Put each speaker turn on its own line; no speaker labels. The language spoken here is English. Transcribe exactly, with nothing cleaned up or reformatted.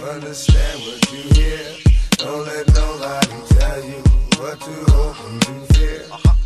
understand what you hear. Don't let nobody tell you what to hope and to fear.